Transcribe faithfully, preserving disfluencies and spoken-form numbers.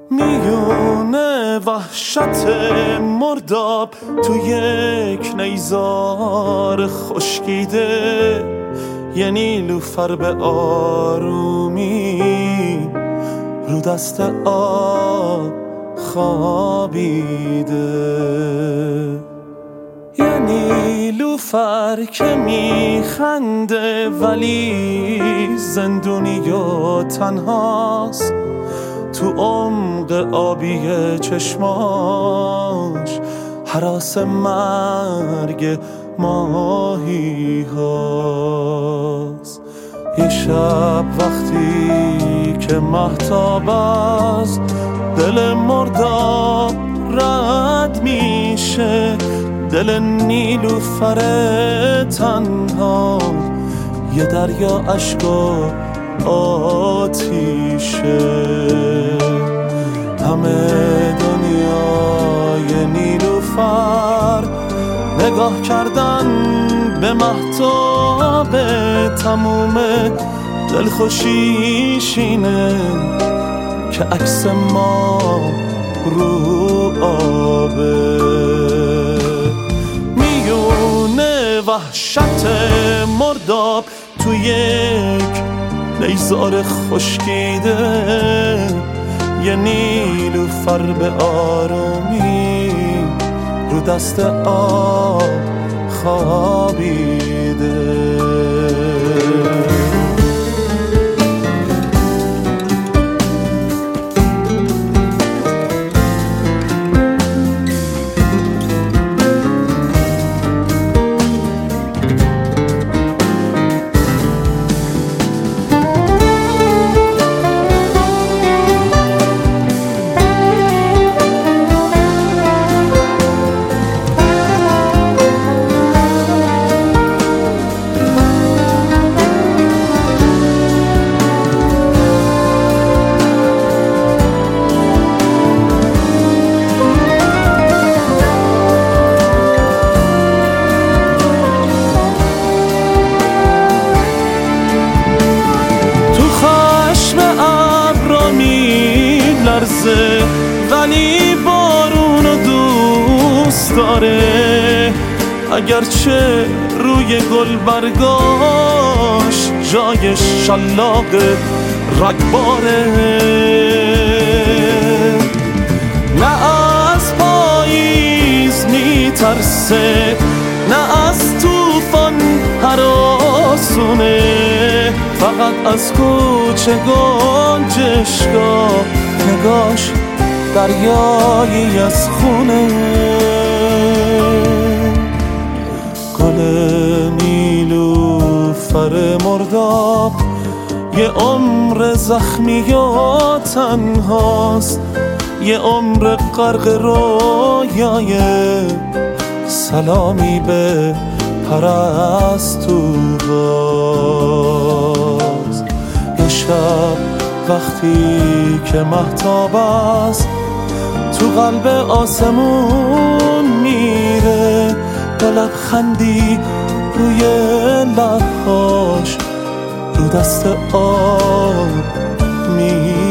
میونه وحشت مرداب تو یک نیزار خشکیده، یه نیلوفر به آرومی رو دست آب خوابیده. یه نیلوفر که میخنده ولی زندونی و تنهاست، تو عمق آبی چشماش هراس مرگ ماهی هاست. یه شب وقتی که مهتاب از دل مرداب رد میشه، دل نیلوفر تنها یه دریا اشک و آتیشه. همه دنیای نیلوفر نگاه کردن به مهتاب، تموم دلخوشیش اینه که عکس ما رو آبه. میونه وحشت مرداب تو یک نیزار خشکیده، یه نیلوفر به آرومی رو دست آب خوابیده. ولی بارونو دوست داره، اگرچه روی گل برگاش جای شلاق رگباره. نه از پاییز میترسه، نه از توفان هراسونه، فقط از کوچه گنجشگاه نگاش دریایی از خونه. گل نیلوفر مرداب یه عمر زخمی و تنهاست، یه عمر غرق رویای سلامی به پرستوهاست. یه شب وقتی که مهتاب است تو قلب آسمون میره، با لبخندی روی لبهاش رو دست آب میره.